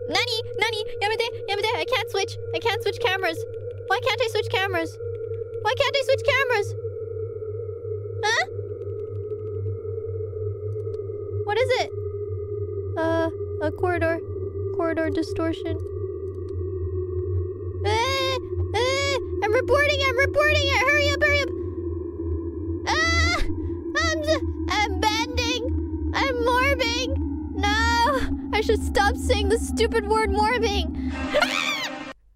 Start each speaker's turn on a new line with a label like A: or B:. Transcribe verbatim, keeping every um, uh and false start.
A: Nani, Nani, Yamete, Yamete, I can't switch. I can't switch cameras. Why can't I switch cameras? Why can't I switch cameras? Huh? What is it? Uh, a corridor. Corridor distortion. Eh, eh, I'm reporting it, I'm reporting it! Hurry up, hurry up! Ah! I'm, j I'm bending! I'm morbing! No! I should stop saying the stupid word morbing!